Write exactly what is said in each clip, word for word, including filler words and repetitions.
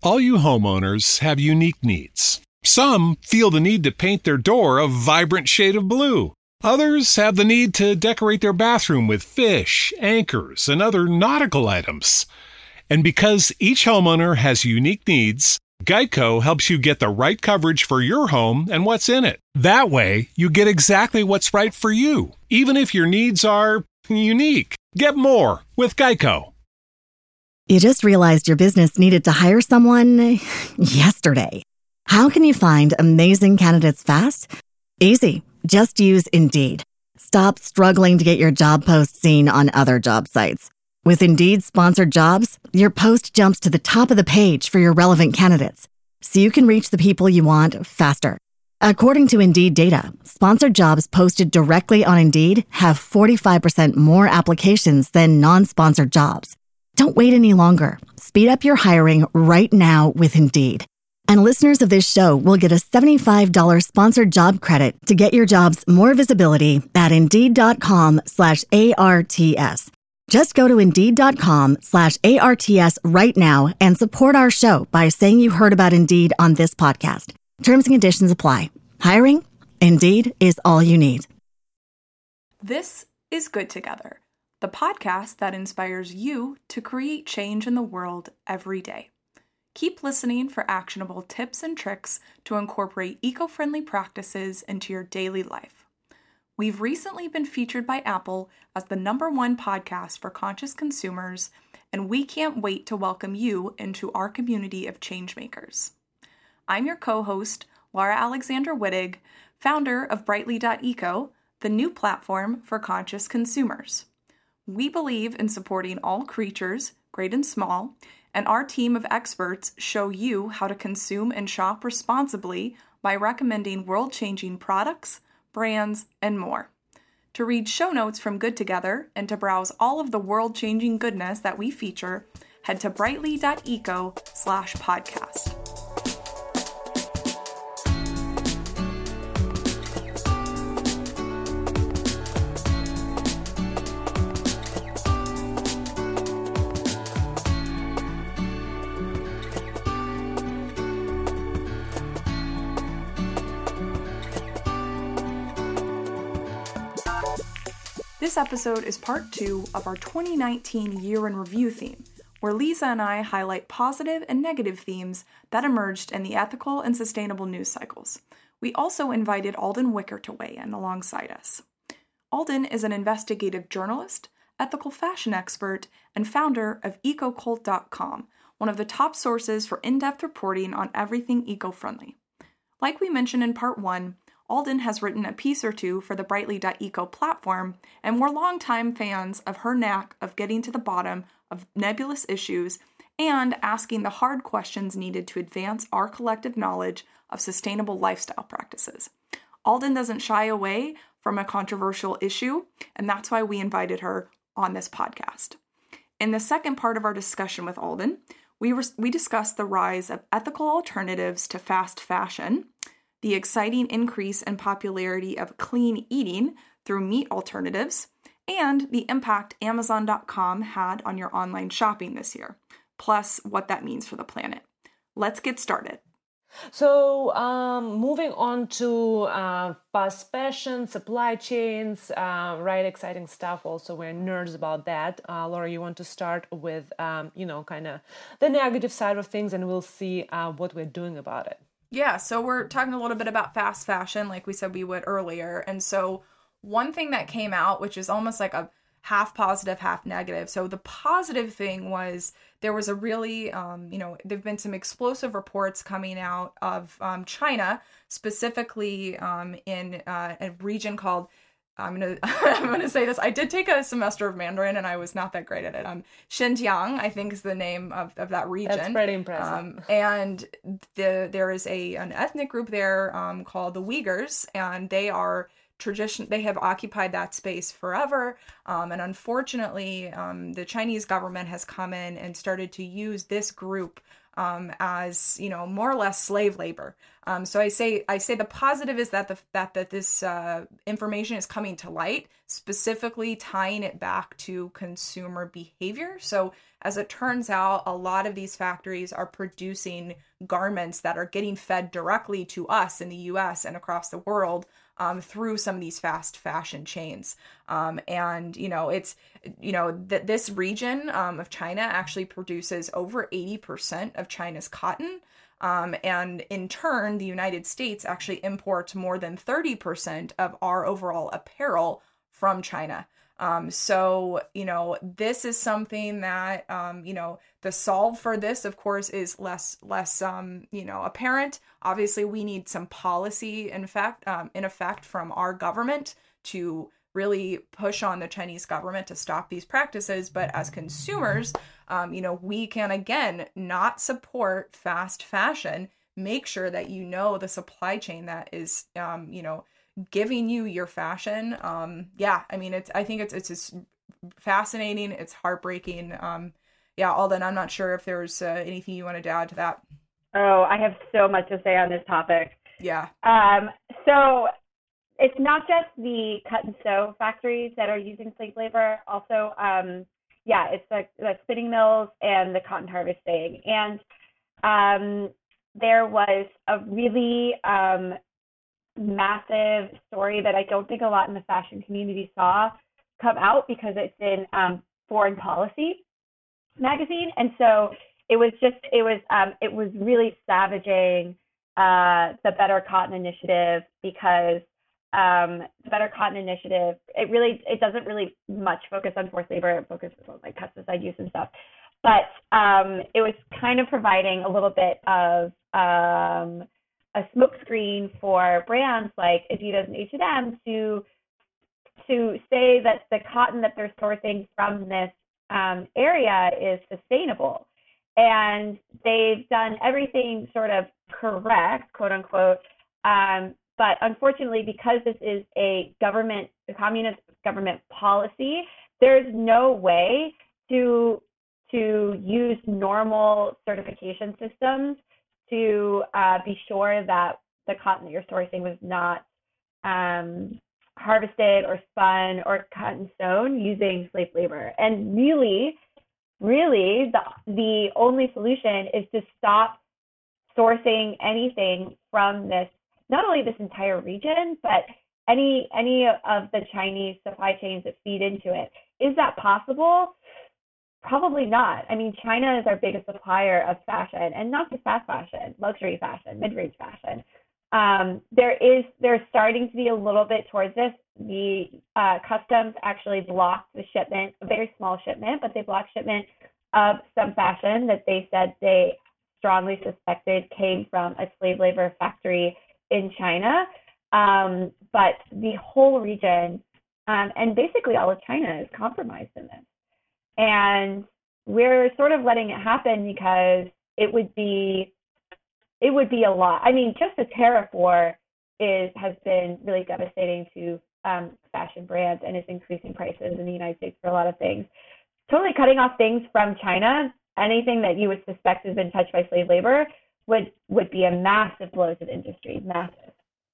All you homeowners have unique needs. Some feel the need to paint their door a vibrant shade of blue. Others have the need to decorate their bathroom with fish, anchors, and other nautical items. And because each homeowner has unique needs, Geico helps you get the right coverage for your home and what's in it. That way, you get exactly what's right for you, even if your needs are unique. Get more with Geico. You just realized your business needed to hire someone yesterday. How can you find amazing candidates fast? Easy. Just use Indeed. Stop struggling to get your job post seen on other job sites. With Indeed sponsored jobs, your post jumps to the top of the page for your relevant candidates, so you can reach the people you want faster. According to Indeed data, sponsored jobs posted directly on Indeed have forty-five percent more applications than non-sponsored jobs. Don't wait any longer. Speed up your hiring right now with Indeed. And listeners of this show will get a seventy-five dollars sponsored job credit to get your jobs more visibility at Indeed.com slash ARTS. Just go to Indeed.com slash ARTS right now and support our show by saying you heard about Indeed on this podcast. Terms and conditions apply. Hiring? Indeed is all you need. This is Good Together, the podcast that inspires you to create change in the world every day. Keep listening for actionable tips and tricks to incorporate eco-friendly practices into your daily life. We've recently been featured by Apple as the number one podcast for conscious consumers, and we can't wait to welcome you into our community of changemakers. I'm your co-host, Laura Alexander Wittig, founder of Brightly dot eco, the new platform for conscious consumers. We believe in supporting all creatures, great and small, and our team of experts show you how to consume and shop responsibly by recommending world-changing products, brands, and more. To read show notes from Good Together and to browse all of the world-changing goodness that we feature, head to Brightly dot eco slash podcast. This episode is part two of our twenty nineteen Year in Review theme, where Lisa and I highlight positive and negative themes that emerged in the ethical and sustainable news cycles. We also invited Alden Wicker to weigh in alongside us. Alden is an investigative journalist, ethical fashion expert, and founder of eco cult dot com, one of the top sources for in-depth reporting on everything eco-friendly. Like we mentioned in part one, Alden has written a piece or two for the Brightly dot eco platform, and we're longtime fans of her knack of getting to the bottom of nebulous issues and asking the hard questions needed to advance our collective knowledge of sustainable lifestyle practices. Alden doesn't shy away from a controversial issue, and that's why we invited her on this podcast. In the second part of our discussion with Alden, we, re- we discussed the rise of ethical alternatives to fast fashion, the exciting increase in popularity of clean eating through meat alternatives, and the impact Amazon dot com had on your online shopping this year, plus what that means for the planet. Let's get started. So um, moving on to uh, fast fashion, supply chains, uh, right, exciting stuff. Also, we're nerds about that. Uh, Laura, you want to start with, um, you know, kind of the negative side of things, and we'll see uh, what we're doing about it. Yeah, so we're talking a little bit about fast fashion, like we said we would earlier. And so one thing that came out, which is almost like a half positive, half negative. So the positive thing was there was a really, um, you know, there've been some explosive reports coming out of um, China, specifically um, in uh, a region called, I'm gonna I'm gonna say this. I did take a semester of Mandarin, and I was not that great at it. Um, Xinjiang, I think, is the name of, of that region. That's pretty impressive. Um, and the there is a an ethnic group there um, called the Uyghurs, and they are tradition. They have occupied that space forever. Um, and unfortunately, um, the Chinese government has come in and started to use this group um, as, you know, more or less slave labor. Um, so I say I say the positive is that the that that this uh, information is coming to light, specifically tying it back to consumer behavior. So as it turns out, a lot of these factories are producing garments that are getting fed directly to us in the U S and across the world um, through some of these fast fashion chains. Um, and, you know, it's, you know, that this region um, of China actually produces over eighty percent of China's cotton. Um, and in turn, the United States actually imports more than thirty percent of our overall apparel from China. Um, so, you know, this is something that, um, you know, the solve for this, of course, is less, less, um, you know, apparent. Obviously, we need some policy, in fact, um, in effect from our government to really push on the Chinese government to stop these practices. But as consumers, um, you know, we can, again, not support fast fashion, make sure that you know the supply chain that is, um, you know, giving you your fashion. Um, yeah, I mean, it's, I think it's, it's just fascinating. It's heartbreaking. Um, yeah, Alden, I'm not sure if there's uh, anything you wanted to add to that. Oh, I have so much to say on this topic. Yeah. Um, so it's not just the cut and sew factories that are using slave labor. Also, um, yeah, it's the, the spinning mills and the cotton harvesting. And um, there was a really um, massive story that I don't think a lot in the fashion community saw come out because it's in um, Foreign Policy magazine. And so it was just, it was, um, it was really savaging uh, the Better Cotton Initiative because um, the Better Cotton Initiative, it really, it doesn't really much focus on forced labor. It focuses on like pesticide use and stuff. But um, it was kind of providing a little bit of um, a smokescreen for brands like Adidas and H and M to to say that the cotton that they're sourcing from this um, area is sustainable. And they've done everything sort of correct, quote unquote. Um, but unfortunately, because this is a government, a communist government policy, there's no way to to use normal certification systems to uh, be sure that the cotton that you're sourcing was not um, harvested or spun or cut and sewn using slave labor. And really, really, the, the only solution is to stop sourcing anything from this, not only this entire region, but any any of the Chinese supply chains that feed into it. Is that possible? Probably not. I mean, China is our biggest supplier of fashion, and not just fast fashion, luxury fashion, mid-range fashion. Um, there is, there's starting to be a little bit towards this. The uh, customs actually blocked the shipment, a very small shipment, but they blocked shipment of some fashion that they said they strongly suspected came from a slave labor factory in China. Um, but the whole region, um, and basically all of China is compromised in this. And we're sort of letting it happen because it would be, it would be a lot. I mean, just the tariff war is has been really devastating to um, fashion brands and is increasing prices in the United States for a lot of things. Totally cutting off things from China, anything that you would suspect has been touched by slave labor, would would be a massive blow to the industry, massive.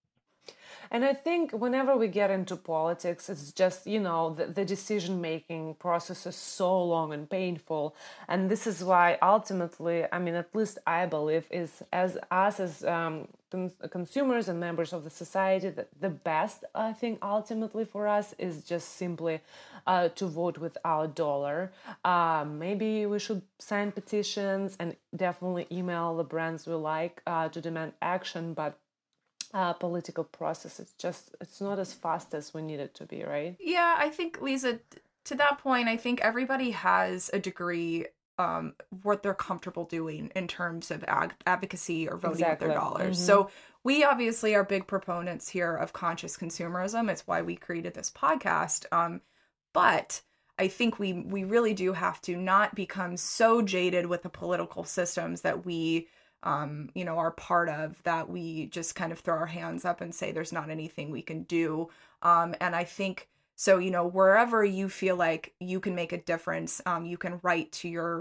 And I think whenever we get into politics, it's just, you know, the, the decision-making process is so long and painful. And this is why ultimately, I mean, at least I believe, is as us as um, con- consumers and members of the society, that the best, I think, ultimately for us is just simply uh, to vote with our dollar. Uh, maybe we should sign petitions and definitely email the brands we like uh, to demand action, but Uh, political process, it's just, it's not as fast as we need it to be, right? Yeah, I think, Lisa, to that point, I think everybody has a degree um, what they're comfortable doing in terms of ag- advocacy or voting Exactly. with their dollars. Mm-hmm. So we obviously are big proponents here of conscious consumerism. It's why we created this podcast. Um, but I think we we really do have to not become so jaded with the political systems that we Um, you know, are part of, that we just kind of throw our hands up and say there's not anything we can do. Um, and I think, so, you know, wherever you feel like you can make a difference, um, you can write to your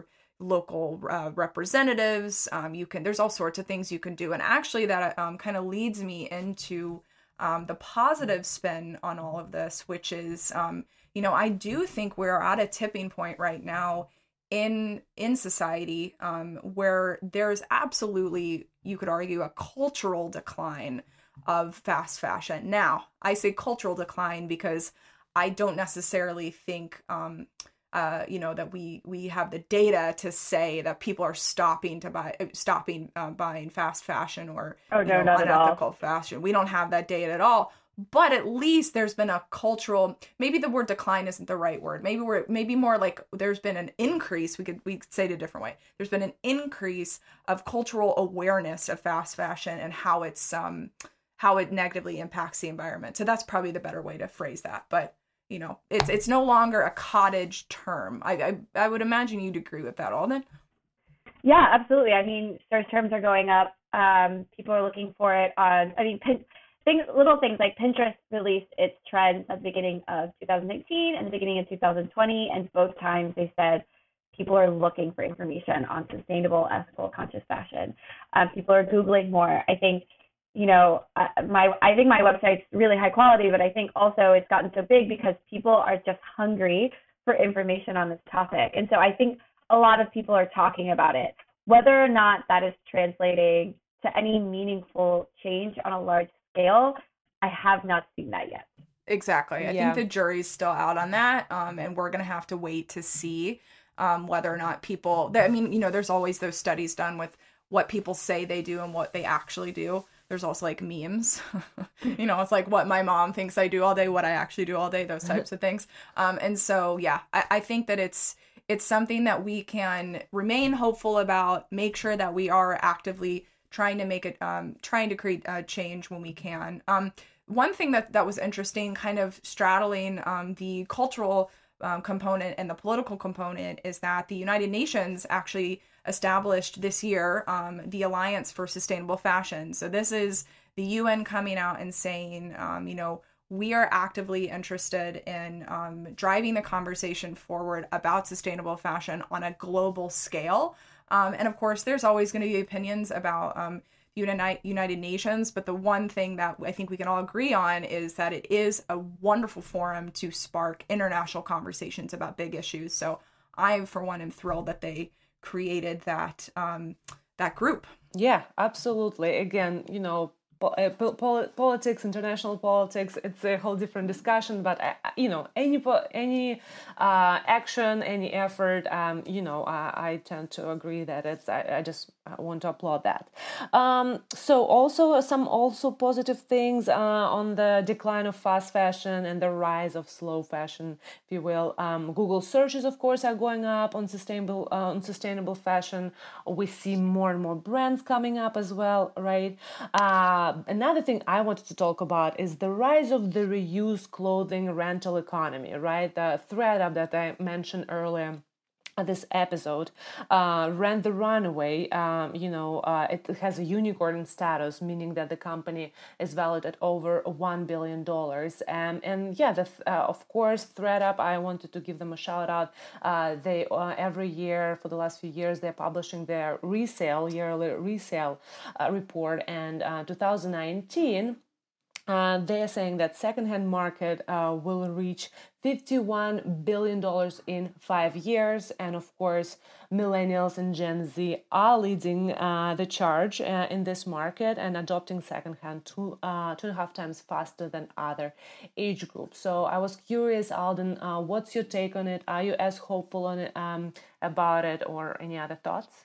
local uh, representatives. Um, you can, there's all sorts of things you can do. And actually that um, kind of leads me into um, the positive spin on all of this, which is, um, you know, I do think we're at a tipping point right now in in society um, where there's absolutely, you could argue, a cultural decline of fast fashion. Now, I say cultural decline because I don't necessarily think um, Uh, you know, that we we have the data to say that people are stopping to buy, stopping uh, buying fast fashion or oh, you no, know, not unethical at all. fashion. We don't have that data at all. But at least there's been a cultural, maybe the word decline isn't the right word. Maybe we're maybe more like there's been an increase. We could we could say it a different way. There's been an increase of cultural awareness of fast fashion and how it's um how it negatively impacts the environment. So that's probably the better way to phrase that. But you know, it's it's no longer a cottage term. I, I I would imagine you'd agree with that, Alden. Yeah, absolutely. I mean, search terms are going up. Um, people are looking for it on, I mean, pin, things, little things like Pinterest released its trends at the beginning of two thousand nineteen and the beginning of two thousand twenty, and both times they said people are looking for information on sustainable, ethical, conscious fashion. Um, people are Googling more. I think you know, my I think my website's really high quality, but I think also it's gotten so big because people are just hungry for information on this topic. And so I think a lot of people are talking about it. Whether or not that is translating to any meaningful change on a large scale, I have not seen that yet. Exactly. I Yeah. think the jury's still out on that, um, and we're going to have to wait to see um, whether or not people, I mean, you know, there's always those studies done with what people say they do and what they actually do. There's also like memes, you know, it's like what my mom thinks I do all day, what I actually do all day, those types of things. Um, and so, yeah, I, I think that it's it's something that we can remain hopeful about, make sure that we are actively trying to make it, um, trying to create a change when we can. Um, one thing that, that was interesting, kind of straddling um, the cultural um, component and the political component, is that the United Nations actually established this year um, the Alliance for Sustainable Fashion. So this is the U N coming out and saying, um, you know, we are actively interested in um, driving the conversation forward about sustainable fashion on a global scale. Um, and of course, there's always going to be opinions about um, United, United Nations, but the one thing that I think we can all agree on is that it is a wonderful forum to spark international conversations about big issues. So I, for one, am thrilled that they created that um, that group. Yeah, absolutely. Again, you know, po- uh, pol- politics, international politics, it's a whole different discussion. But uh, you know, any po- any uh, action, any effort, um, you know, uh, I tend to agree that it's. I, I just want to applaud that. Um, so also some also positive things uh, on the decline of fast fashion and the rise of slow fashion, if you will. Um, Google searches, of course, are going up on sustainable uh, on sustainable fashion. We see more and more brands coming up as well, right? Uh, another thing I wanted to talk about is the rise of the reused clothing rental economy, right? The ThredUp that I mentioned earlier. This episode, uh, Rent the Runway, um, you know, uh, it has a unicorn status, meaning that the company is valued at over one billion dollars. Um, and yeah, the, uh, of course, ThredUp, I wanted to give them a shout out. Uh, they uh, every year for the last few years, they're publishing their resale, yearly resale uh, report. And uh, two thousand nineteen, Uh, they are saying that secondhand market uh, will reach fifty-one billion dollars in five years. And of course, millennials and Gen Z are leading uh, the charge uh, in this market and adopting secondhand two, uh, two and a half times faster than other age groups. So I was curious, Alden, uh, what's your take on it? Are you as hopeful on it, um, about it, or any other thoughts?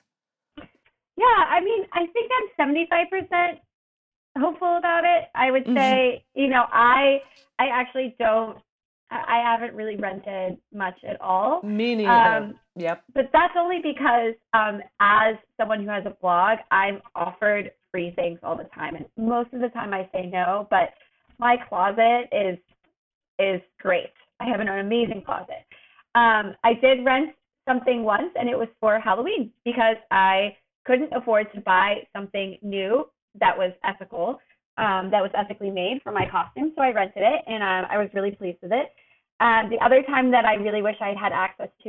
Yeah, I mean, I think I'm seventy-five percent hopeful about it. I would say, you know, I I actually don't, I haven't really rented much at all. Me neither. Um, yep. But that's only because um, as someone who has a blog, I'm offered free things all the time. And most of the time I say no, but my closet is is great. I have an amazing closet. Um, I did rent something once, and it was for Halloween because I couldn't afford to buy something new that was ethical, um, that was ethically made for my costume. So I rented it, and um, I was really pleased with it. Um, the other time that I really wish I'd had access to it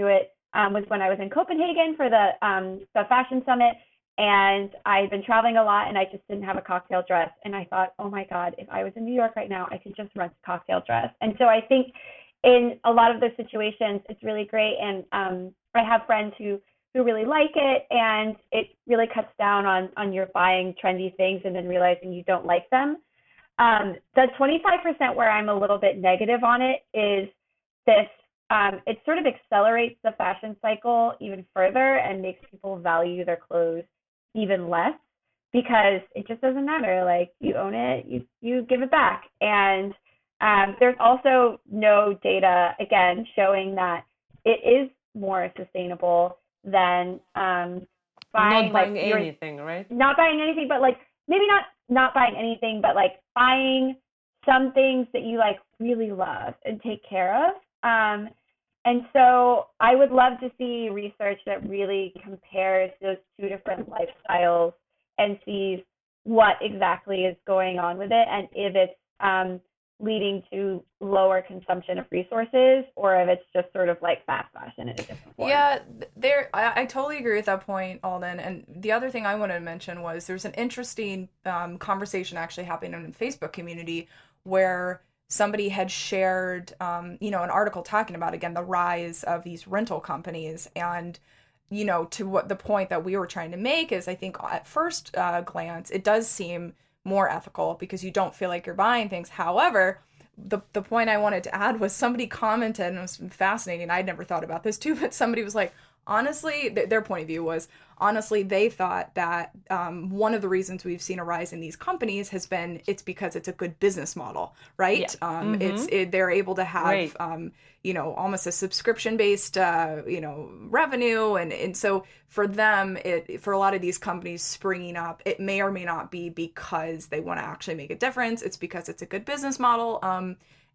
um, was when I was in Copenhagen for the um, the fashion summit, and I'd been traveling a lot, and I just didn't have a cocktail dress. And I thought, oh my God, if I was in New York right now, I could just rent a cocktail dress. And so I think in a lot of those situations, it's really great. And um, I have friends who who really like it, and it really cuts down on on your buying trendy things and then realizing you don't like them. Um, the twenty-five percent where I'm a little bit negative on it is this, um, it sort of accelerates the fashion cycle even further and makes people value their clothes even less, because it just doesn't matter. Like, you own it, you, you give it back. And um, there's also no data, again, showing that it is more sustainable than um, buying, not buying like, anything, right? Not buying anything, but like maybe not not buying anything, but like buying some things that you like really love and take care of. Um, and so I would love to see research that really compares those two different lifestyles and sees what exactly is going on with it, and if it's um, leading to lower consumption of resources, or if it's just sort of like fast fashion in a different form. Yeah, there. I, I totally agree with that point, Alden. And the other thing I wanted to mention was there's an interesting um, conversation actually happening in the Facebook community where somebody had shared, um, you know, an article talking about, again, the rise of these rental companies. And, you know, to what the point that we were trying to make is, I think at first uh, glance, it does seem more ethical because you don't feel like you're buying things. However, the the point I wanted to add was somebody commented, and it was fascinating. I'd never thought about this too, but somebody was like, honestly, th- their point of view was, honestly, they thought that um, one of the reasons we've seen a rise in these companies has been it's because it's a good business model, right? Yeah. Um, mm-hmm. It's it, they're able to have right. um, you know, almost a subscription based uh, you know, revenue, and and so for them, it for a lot of these companies springing up, it may or may not be because they want to actually make a difference. It's because it's a good business model, um,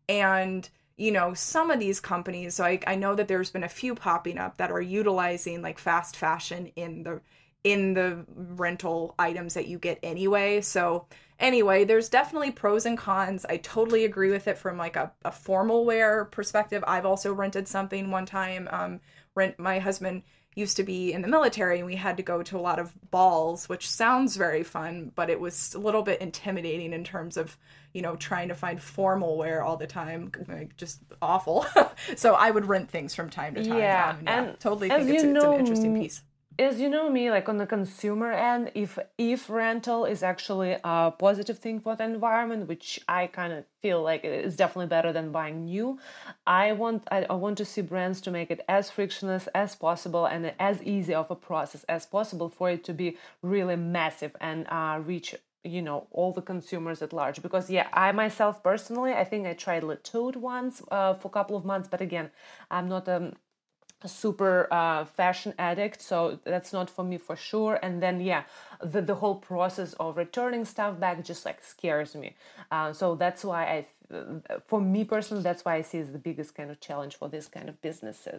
and you know, some of these companies, so I, I know that there's been a few popping up that are utilizing like fast fashion in the in the rental items that you get anyway. So anyway, there's definitely pros and cons. I totally agree with it from like a, a formal wear perspective. I've also rented something one time. Um, rent my husband used to be in the military, and we had to go to a lot of balls, which sounds very fun, but it was a little bit intimidating in terms of, you know, trying to find formal wear all the time, like just awful. So I would rent things from time to time. Yeah, um, yeah and totally think it's, you it's know, an interesting piece. As you know me, like on the consumer end, if if rental is actually a positive thing for the environment, which I kind of feel like it is definitely better than buying new, I want I, I want to see brands to make it as frictionless as possible and as easy of a process as possible for it to be really massive and uh, reach, you know, all the consumers at large. Because yeah, I myself personally, I think I tried Le Tote once uh, for a couple of months, but again, I'm not a um, a super uh, fashion addict, so that's not for me for sure. And then yeah, the, the whole process of returning stuff back just like scares me. Uh, so that's why I, for me personally, that's why I see as the biggest kind of challenge for this kind of businesses.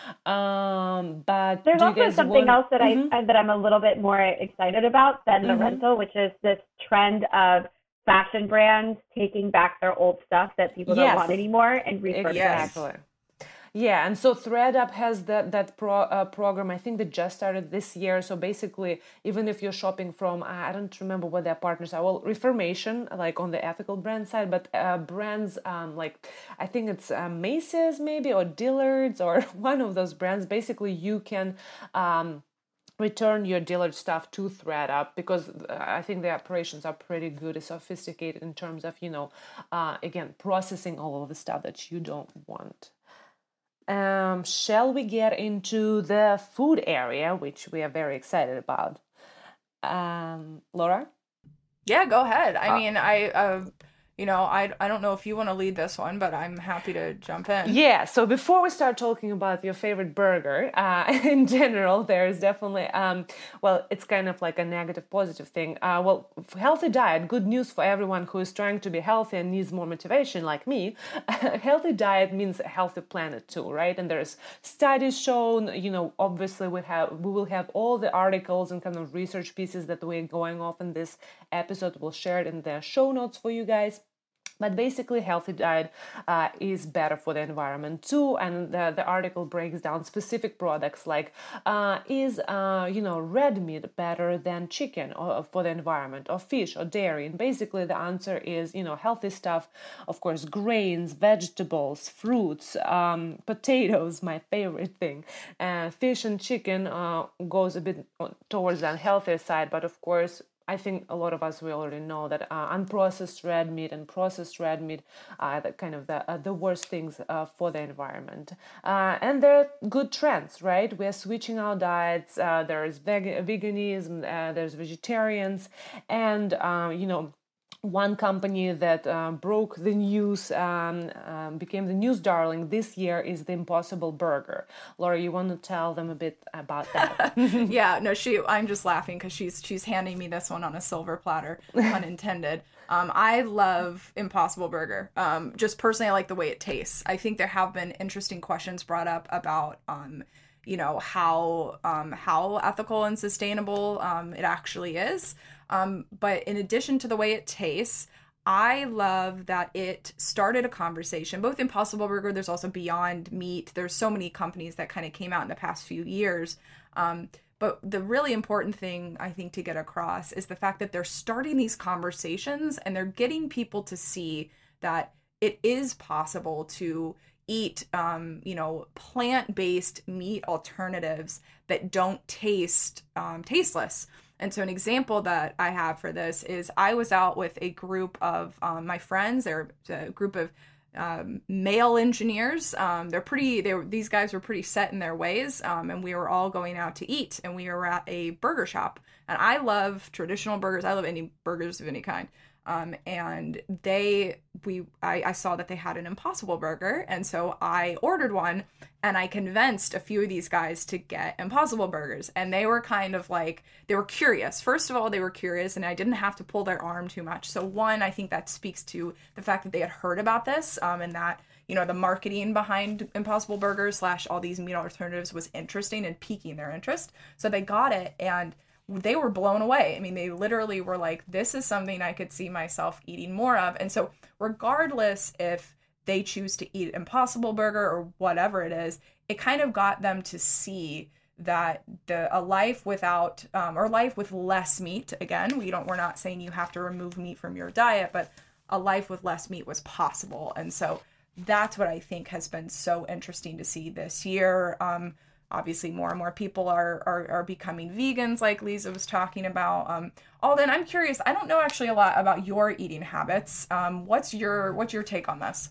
Um, but there's also something want... else that mm-hmm. I that I'm a little bit more excited about than the mm-hmm. rental, which is this trend of fashion brands taking back their old stuff that people yes. don't want anymore and repurposing. Exactly. Yeah, and so ThredUp has that that pro, uh, program, I think that just started this year. So basically, even if you're shopping from, I don't remember what their partners are, well, Reformation, like on the ethical brand side, but uh, brands um, like, I think it's uh, Macy's maybe, or Dillard's, or one of those brands, basically you can um, return your Dillard stuff to ThredUp, because I think the operations are pretty good and sophisticated in terms of, you know, uh, again, processing all of the stuff that you don't want. Um, shall we get into the food area, which we are very excited about? Um, Laura? Yeah, go ahead. I uh, mean, I, uh, you know, I, I don't know if you want to lead this one, but I'm happy to jump in. Yeah, so before we start talking about your favorite burger, uh, in general, there is definitely, um, well, it's kind of like a negative, positive thing. Uh, well, healthy diet, good news for everyone who is trying to be healthy and needs more motivation like me. A healthy diet means a healthy planet too, right? And there's studies shown, you know, obviously we have, we will have all the articles and kind of research pieces that we're going off in this episode. We'll share it in the show notes for you guys. But basically, healthy diet uh, is better for the environment too. And the, the article breaks down specific products like, uh, is, uh, you know, red meat better than chicken or, for the environment, or fish or dairy? And basically the answer is, you know, healthy stuff, of course, grains, vegetables, fruits, um, potatoes, my favorite thing. Uh, fish and chicken uh, goes a bit towards the unhealthier side, but of course, I think a lot of us, we already know that uh, unprocessed red meat and processed red meat are the kind of the uh, the worst things uh, for the environment. Uh, and they're good trends, right? We're switching our diets. Uh, there's veg- veganism, uh, there's vegetarians, and, uh, you know, one company that uh, broke the news, um, um, became the news darling this year is the Impossible Burger. Laura, you want to tell them a bit about that? Yeah, no, she. I'm just laughing because she's she's handing me this one on a silver platter, pun intended. Um, I love Impossible Burger. Um, just personally, I like the way it tastes. I think there have been interesting questions brought up about, um, you know, how um, how ethical and sustainable um, it actually is. Um, but in addition to the way it tastes, I love that it started a conversation, both Impossible Burger, there's also Beyond Meat. There's so many companies that kind of came out in the past few years. Um, but the really important thing, I think, to get across is the fact that they're starting these conversations and they're getting people to see that it is possible to eat, um, you know, plant-based meat alternatives that don't taste um, tasteless. And so an example that I have for this is I was out with a group of um, my friends. They're a group of um, male engineers. Um, they're pretty, they were, these guys were pretty set in their ways. Um, and we were all going out to eat, and we were at a burger shop. And I love traditional burgers. I love any burgers of any kind. Um, and they, we, I, I saw that they had an Impossible Burger. And so I ordered one, and I convinced a few of these guys to get Impossible Burgers. And they were kind of like, they were curious. First of all, they were curious, and I didn't have to pull their arm too much. So one, I think that speaks to the fact that they had heard about this, um, and that, you know, the marketing behind Impossible Burgers slash all these meat alternatives was interesting and piquing their interest. So they got it, and they were blown away. I mean, they literally were like, this is something I could see myself eating more of. And so regardless if they choose to eat Impossible Burger or whatever it is, it kind of got them to see that the a life without um, or life with less meat, again, we don't we're not saying you have to remove meat from your diet, but a life with less meat was possible. And so that's what I think has been so interesting to see this year. Um, Obviously, more and more people are, are are becoming vegans, like Lisa was talking about. Um, Alden, I'm curious. I don't know actually a lot about your eating habits. Um, what's your what's your take on this?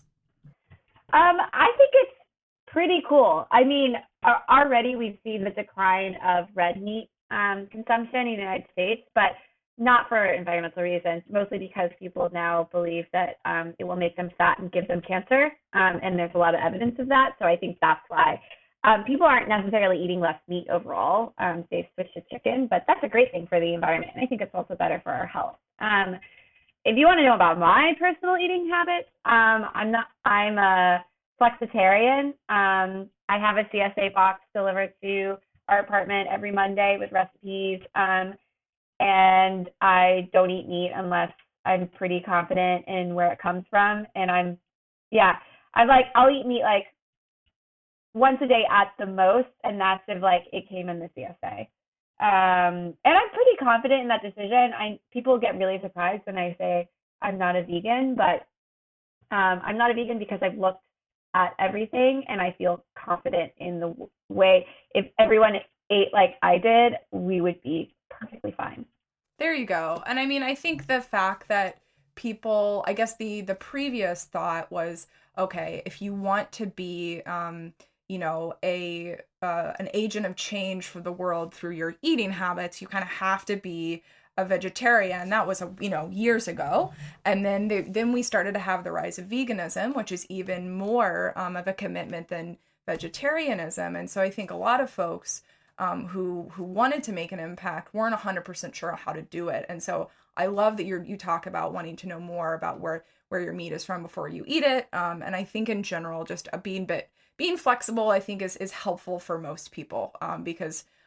Um, I think it's pretty cool. I mean, already we've seen the decline of red meat um, consumption in the United States, but not for environmental reasons, mostly because people now believe that um, it will make them fat and give them cancer, um, and there's a lot of evidence of that. So I think that's why. Um, people aren't necessarily eating less meat overall. Um, they've switched to chicken, but that's a great thing for the environment. And I think it's also better for our health. Um, if you want to know about my personal eating habits, um, I'm not. I'm a flexitarian. Um, I have a C S A box delivered to our apartment every Monday with recipes, um, and I don't eat meat unless I'm pretty confident in where it comes from. And I'm, yeah, I like. I'll eat meat like once a day at the most, and that's if like it came in the C S A. Um, and I'm pretty confident in that decision. I people get really surprised when I say I'm not a vegan, but um, I'm not a vegan because I've looked at everything and I feel confident in the w- way. If everyone ate like I did, we would be perfectly fine. There you go. And I mean, I think the fact that people, I guess the the previous thought was, okay, if you want to be um, you know, a uh, an agent of change for the world through your eating habits, you kind of have to be a vegetarian. That was, a, you know, years ago. And then they, then we started to have the rise of veganism, which is even more um, of a commitment than vegetarianism. And so I think a lot of folks um, who who wanted to make an impact weren't one hundred percent sure how to do it. And so I love that you you talk about wanting to know more about where, where your meat is from before you eat it. Um, and I think in general, just a being bit being flexible, I think is, is helpful for most people um, because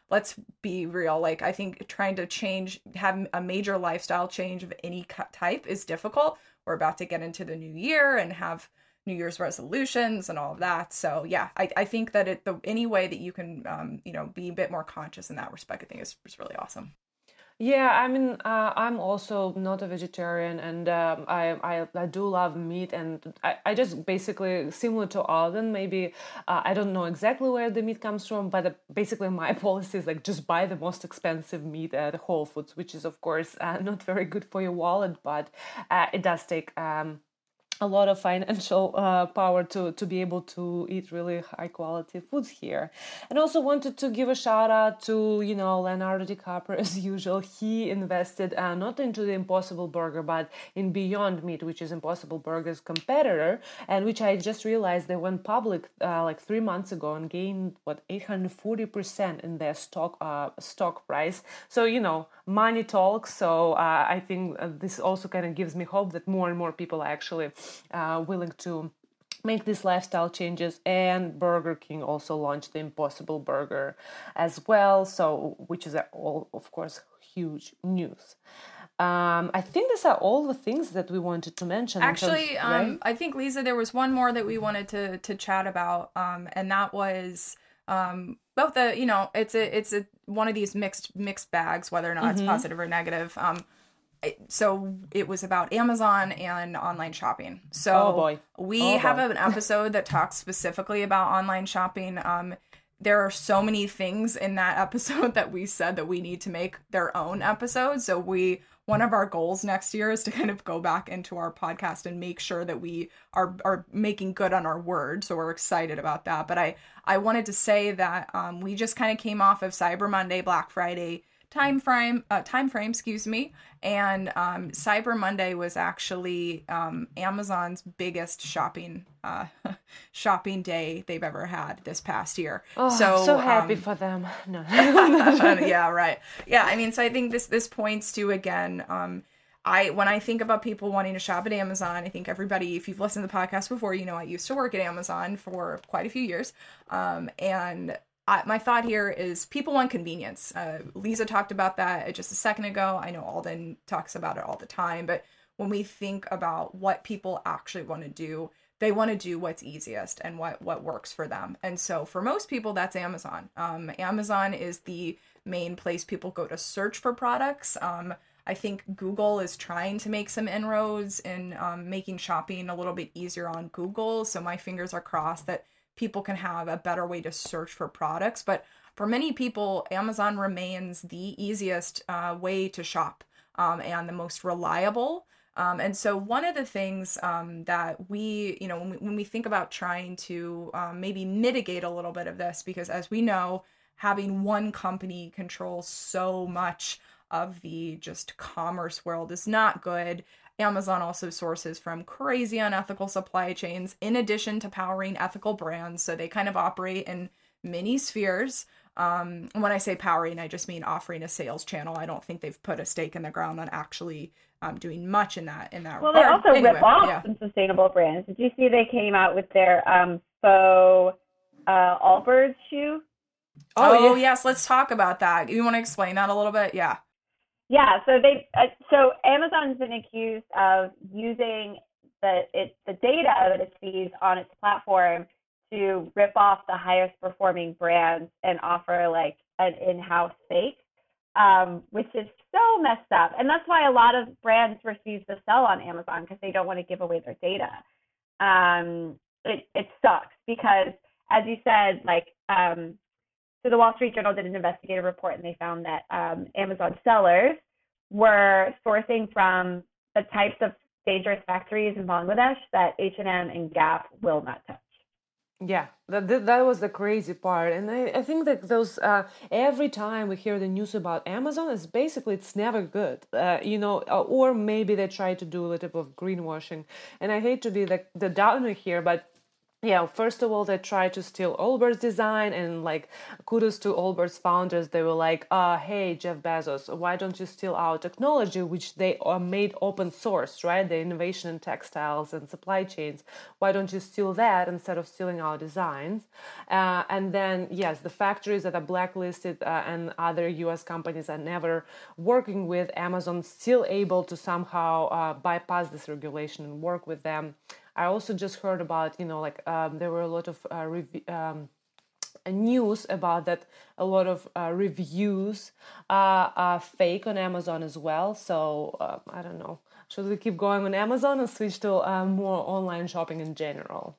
let's be real. Like, I think trying to change, have a major lifestyle change of any type is difficult. We're about to get into the new year and have New Year's resolutions and all of that. So yeah, I, I think that it, the, any way that you can, um, you know, be a bit more conscious in that respect, I think is, is really awesome. Yeah, I mean, uh, I'm also not a vegetarian, and um, I, I I do love meat, and I, I just basically, similar to Alden, maybe, uh, I don't know exactly where the meat comes from, but uh, basically my policy is like just buy the most expensive meat at Whole Foods, which is of course uh, not very good for your wallet, but uh, it does take um, a lot of financial uh, power to, to be able to eat really high quality foods here. And also wanted to give a shout out to, you know, Leonardo DiCaprio as usual. He invested uh, not into the Impossible Burger, but in Beyond Meat, which is Impossible Burger's competitor, and which I just realized they went public uh, like three months ago and gained, what, eight hundred forty percent in their stock uh, stock price. So, you know, money talks. So uh, I think uh, this also kind of gives me hope that more and more people are actually Uh, willing to make these lifestyle changes. And Burger King also launched the Impossible Burger as well, so which is all, of course, huge news. Um, I think these are all the things that we wanted to mention. Actually, terms, um, right? I think, Lisa, there was one more that we wanted to to chat about, um, and that was um, both the, you know, it's a it's a one of these mixed mixed bags, whether or not mm-hmm. it's positive or negative. Um, So it was about Amazon and online shopping. So oh boy. we oh have boy. an episode that talks specifically about online shopping. Um, there are so many things in that episode that we said that we need to make their own episode. So we, one of our goals next year is to kind of go back into our podcast and make sure that we are, are making good on our word. So we're excited about that. But I, I wanted to say that um, we just kind of came off of Cyber Monday, Black Friday, time frame uh, time frame excuse me and um Cyber Monday was actually um Amazon's biggest shopping uh shopping day they've ever had this past year. Oh, so so happy um, for them. No. yeah right yeah I mean, so I think this this points to, again, um I when I think about people wanting to shop at Amazon, I think everybody, if you've listened to the podcast before, you know I used to work at Amazon for quite a few years, um and I, my thought here is people want convenience. Uh, Lisa talked about that just a second ago. I know Alden talks about it all the time, but when we think about what people actually want to do, they want to do what's easiest and what, what works for them. And so for most people, that's Amazon. Um, Amazon is the main place people go to search for products. Um, I think Google is trying to make some inroads in um, making shopping a little bit easier on Google. So my fingers are crossed that people can have a better way to search for products. But for many people, Amazon remains the easiest uh, way to shop um, and the most reliable. Um, and so one of the things um, that we, you know, when we, when we think about trying to um, maybe mitigate a little bit of this, because as we know, having one company control so much of the just commerce world is not good. Amazon also sources from crazy unethical supply chains, in addition to powering ethical brands. So they kind of operate in many spheres. Um, when I say powering, I just mean offering a sales channel. I don't think they've put a stake in the ground on actually um, doing much in that in that well, regard. Well, they also anyway, rip off yeah. some sustainable brands. Did you see they came out with their um, faux uh, Allbirds shoe? Oh, oh yeah. yes, let's talk about that. You want to explain that a little bit? Yeah. Yeah, so they uh, so Amazon's been accused of using the it the data that it sees on its platform to rip off the highest performing brands and offer like an in-house fake, um, which is so messed up. And that's why a lot of brands refuse to sell on Amazon, because they don't want to give away their data. Um, it it sucks because, as you said, like. Um, So the Wall Street Journal did an investigative report, and they found that um, Amazon sellers were sourcing from the types of dangerous factories in Bangladesh that H and M and Gap will not touch. Yeah, that that was the crazy part, and I, I think that those uh, every time we hear the news about Amazon, it's basically it's never good, uh, you know, or maybe they try to do a little bit of greenwashing. And I hate to be the the downer here, but Yeah, first of all, they tried to steal Allbirds design, and like kudos to Allbirds founders. They were like, uh, hey, Jeff Bezos, why don't you steal our technology, which they are made open source, right? The innovation in textiles and supply chains. Why don't you steal that instead of stealing our designs? Uh, and then, yes, the factories that are blacklisted uh, and other U S companies are never working with Amazon, still able to somehow uh, bypass this regulation and work with them. I also just heard about, you know, like um, there were a lot of uh, rev- um, news about that a lot of uh, reviews uh, are fake on Amazon as well. So uh, I don't know. Should we keep going on Amazon or switch to uh, more online shopping in general?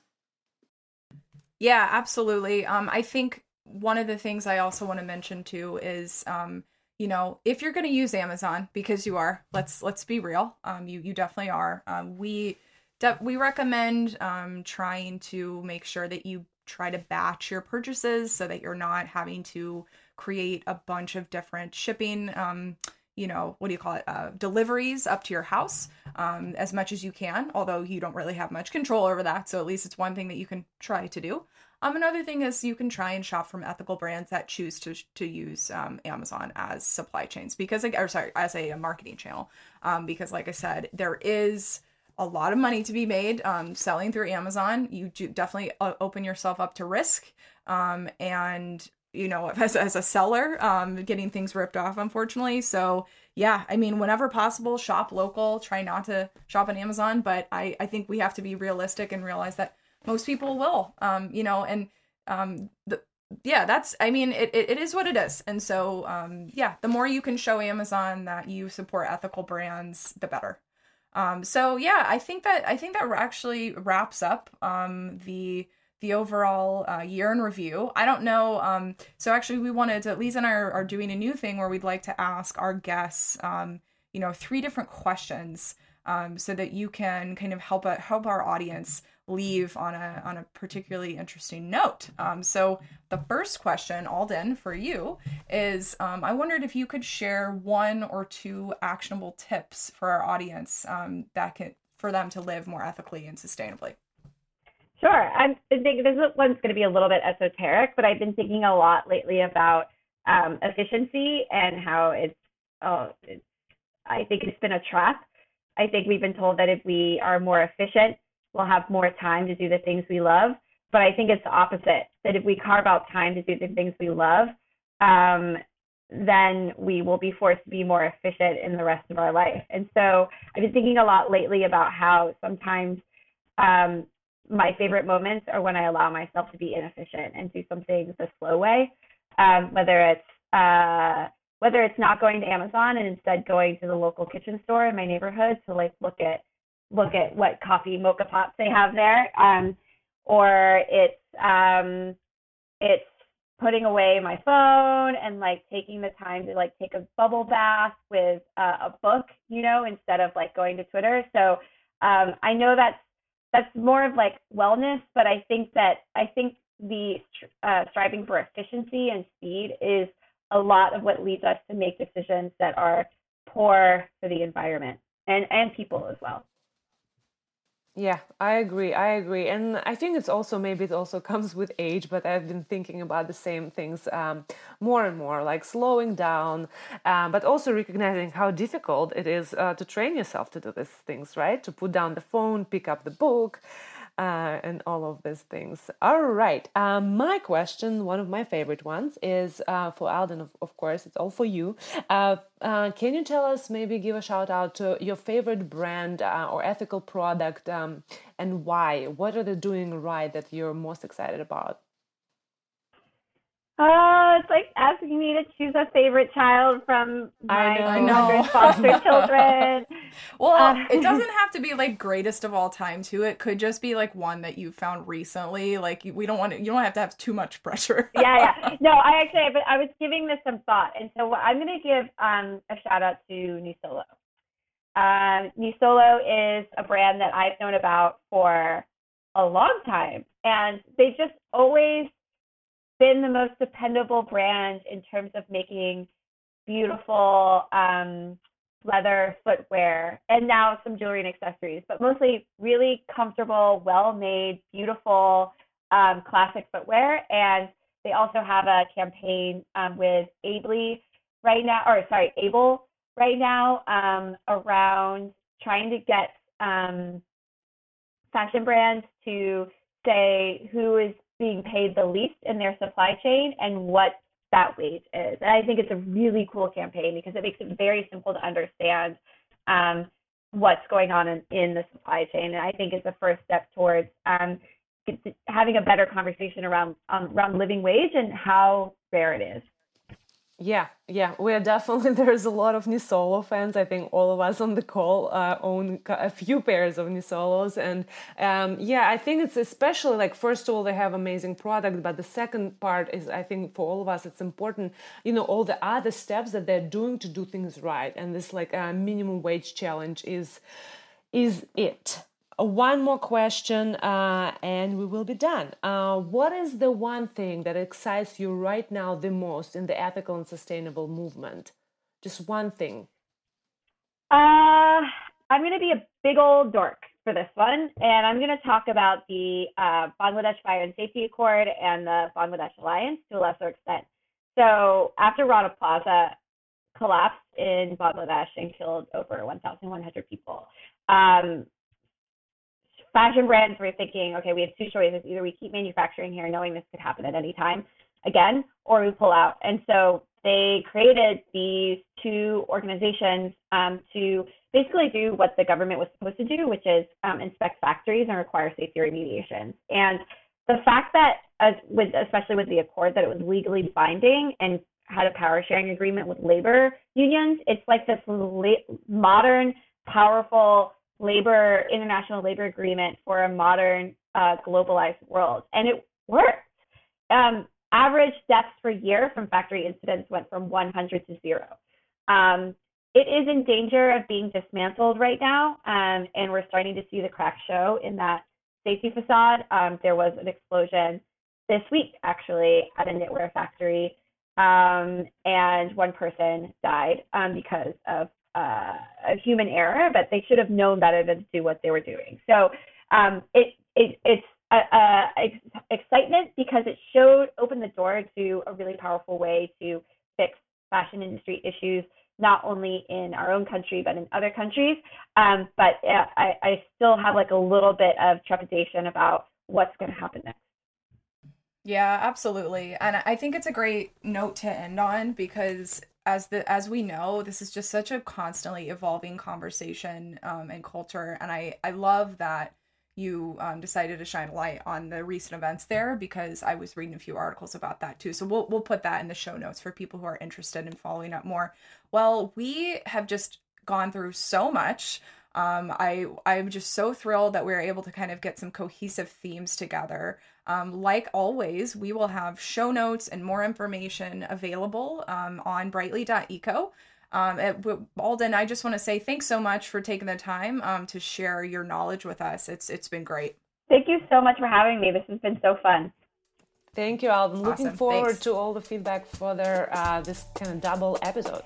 Yeah, absolutely. Um, I think one of the things I also want to mention too is, um, you know, if you're going to use Amazon, because you are, let's let's be real, um, you you definitely are. Um, we we recommend um, trying to make sure that you try to batch your purchases so that you're not having to create a bunch of different shipping, um, you know, what do you call it, uh, deliveries up to your house um, as much as you can, although you don't really have much control over that. So at least it's one thing that you can try to do. Um, another thing is you can try and shop from ethical brands that choose to to use um, Amazon as supply chains because, like, or sorry, as a, a marketing channel. Um, because, like I said, there is a lot of money to be made um, selling through Amazon. You do definitely uh, open yourself up to risk. Um, and, you know, as, as a seller, um, getting things ripped off, unfortunately. So, yeah, I mean, whenever possible, shop local. Try not to shop on Amazon. But I, I think we have to be realistic and realize that most people will, um, you know, and um, the yeah, that's, I mean, it, it, it is what it is. And so, um, yeah, the more you can show Amazon that you support ethical brands, the better. Um, so yeah, I think that I think that actually wraps up um, the the overall uh, year in review. I don't know. Um, so actually, we wanted to, Lisa and I are, are doing a new thing where we'd like to ask our guests, um, you know, three different questions um, so that you can kind of help a, help our audience leave on a on a particularly interesting note. Um, so the first question, Alden, for you is, um, I wondered if you could share one or two actionable tips for our audience um, that can for them to live more ethically and sustainably. Sure. I'm thinking this one's going to be a little bit esoteric, but I've been thinking a lot lately about um, efficiency and how it's, oh, it's, I think it's been a trap. I think we've been told that if we are more efficient, we'll have more time to do the things we love. But I think it's the opposite, that if we carve out time to do the things we love, um, then we will be forced to be more efficient in the rest of our life. And so I've been thinking a lot lately about how sometimes um, my favorite moments are when I allow myself to be inefficient and do some things the slow way, um, whether it's uh, whether it's not going to Amazon and instead going to the local kitchen store in my neighborhood to like look at look at what coffee mocha pots they have there, um, or it's um, it's putting away my phone and like taking the time to like take a bubble bath with uh, a book, you know, instead of like going to Twitter. So um, I know that's that's more of like wellness, but I think that I think the uh, striving for efficiency and speed is a lot of what leads us to make decisions that are poor for the environment and, and people as well. Yeah, I agree. I agree. And I think it's also, maybe it also comes with age, but I've been thinking about the same things um, more and more, like slowing down, uh, but also recognizing how difficult it is uh, to train yourself to do these things, right? To put down the phone, pick up the book, uh, and all of these things. All right. Um, my question, one of my favorite ones, is uh, for Alden, of, of course, it's all for you. Uh, uh, can you tell us, maybe give a shout out to your favorite brand uh, or ethical product um, and why? What are they doing right that you're most excited about? Uh, it's like asking me to choose a favorite child from my I know. two hundred foster children. Well, Uh, it doesn't have to be like greatest of all time too. It could just be like one that you found recently. Like we don't want to, you don't have to have too much pressure. yeah, yeah. No, I actually, but I was giving this some thought, and so I'm going to give um, a shout out to Nusolo. Um, Nusolo is a brand that I've known about for a long time, and they just always been the most dependable brand in terms of making beautiful, um, leather footwear, and now some jewelry and accessories, but mostly really comfortable, well-made, beautiful, um, classic footwear. And they also have a campaign um, with Ably right now, or sorry, Able right now, um, around trying to get um, fashion brands to say who is being paid the least in their supply chain and what that wage is. And I think it's a really cool campaign because it makes it very simple to understand um, what's going on in, in the supply chain. And I think it's a first step towards um, having a better conversation around um, around living wage and how rare it is. Yeah, yeah, we are definitely, there's a lot of Nisolo fans. I think all of us on the call uh, own a few pairs of Nisolos. And um, yeah, I think it's especially like, first of all, they have amazing product, but the second part is, I think for all of us, it's important, you know, all the other steps that they're doing to do things right. And this like uh, minimum wage challenge is, is it. One more question, uh, and we will be done. Uh, what is the one thing that excites you right now the most in the ethical and sustainable movement? Just one thing. Uh, I'm going to be a big old dork for this one, and I'm going to talk about the uh, Bangladesh Fire and Safety Accord and the Bangladesh Alliance to a lesser extent. So after Rana Plaza collapsed in Bangladesh and killed over one thousand one hundred people, um, fashion brands were thinking, okay, we have two choices. Either we keep manufacturing here knowing this could happen at any time again, or we pull out. And so they created these two organizations um, to basically do what the government was supposed to do, which is um, inspect factories and require safety remediations. And the fact that, as with, especially with the accord, that it was legally binding and had a power sharing agreement with labor unions, it's like this la- modern, powerful labor, international labor agreement for a modern, uh, globalized world. And it worked. Um, average deaths per year from factory incidents went from one hundred to zero. Um, it is in danger of being dismantled right now, um, and we're starting to see the cracks show in that safety facade. Um, there was an explosion this week, actually, at a knitwear factory, um, and one person died um, because of Uh, a human error, but they should have known better than to do what they were doing. So um, it, it it's a, a ex- excitement because it showed, opened the door to a really powerful way to fix fashion industry issues, not only in our own country, but in other countries. Um, but uh, I, I still have like a little bit of trepidation about what's going to happen next. Yeah, absolutely. And I think it's a great note to end on because as the as we know, this is just such a constantly evolving conversation um, and culture. And I, I love that you um, decided to shine a light on the recent events there because I was reading a few articles about that too. So we'll we'll put that in the show notes for people who are interested in following up more. Well, we have just gone through so much. Um, I, I'm just so thrilled that we were able to kind of get some cohesive themes together. Um, like always, we will have show notes and more information available um, on brightly dot eco. Um, it, Alden, I just want to say thanks so much for taking the time um, to share your knowledge with us. It's It's been great. Thank you so much for having me. This has been so fun. Thank you, Alden. Awesome. Looking forward Thanks. to all the feedback for their, uh, this kind of double episode.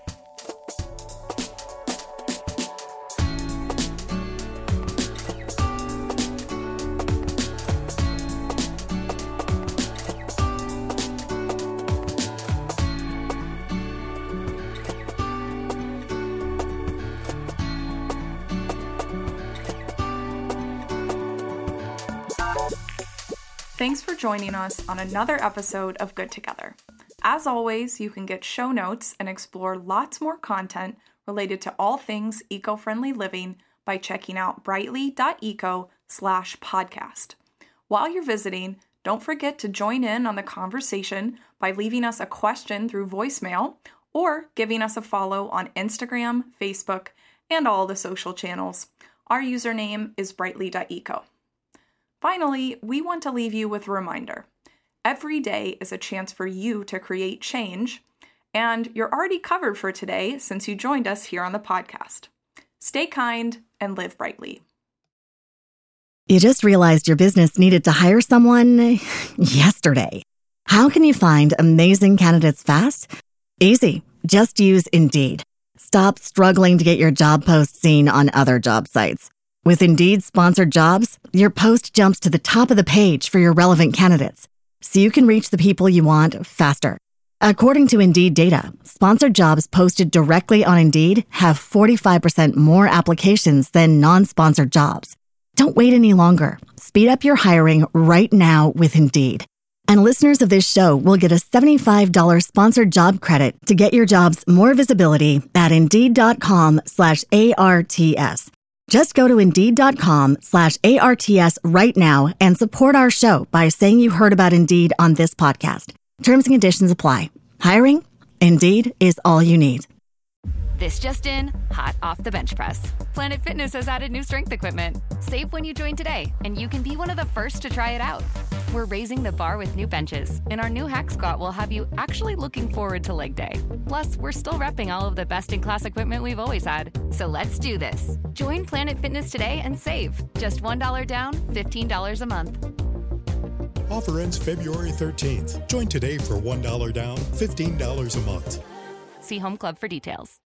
Thanks for joining us on another episode of Good Together. As always, you can get show notes and explore lots more content related to all things eco-friendly living by checking out brightly dot eco slash podcast. While you're visiting, don't forget to join in on the conversation by leaving us a question through voicemail or giving us a follow on Instagram, Facebook, and all the social channels. Our username is brightly dot eco. Finally, we want to leave you with a reminder. Every day is a chance for you to create change, and you're already covered for today since you joined us here on the podcast. Stay kind and live brightly. You just realized your business needed to hire someone yesterday. How can you find amazing candidates fast? Easy. Just use Indeed. Stop struggling to get your job post seen on other job sites. With Indeed sponsored jobs, your post jumps to the top of the page for your relevant candidates, so you can reach the people you want faster. According to Indeed data, sponsored jobs posted directly on Indeed have forty-five percent more applications than non-sponsored jobs. Don't wait any longer. Speed up your hiring right now with Indeed. And listeners of this show will get a seventy-five dollars sponsored job credit to get your jobs more visibility at Indeed.com slash ARTS. Just go to Indeed.com slash ARTS right now and support our show by saying you heard about Indeed on this podcast. Terms and conditions apply. Hiring? Indeed is all you need. This just in, hot off the bench press. Planet Fitness has added new strength equipment. Save when you join today, and you can be one of the first to try it out. We're raising the bar with new benches, and our new hack squat will have you actually looking forward to leg day. Plus, we're still repping all of the best-in-class equipment we've always had. So let's do this. Join Planet Fitness today and save. Just one dollar down, fifteen dollars a month. Offer ends February thirteenth. Join today for one dollar down, fifteen dollars a month. See Home Club for details.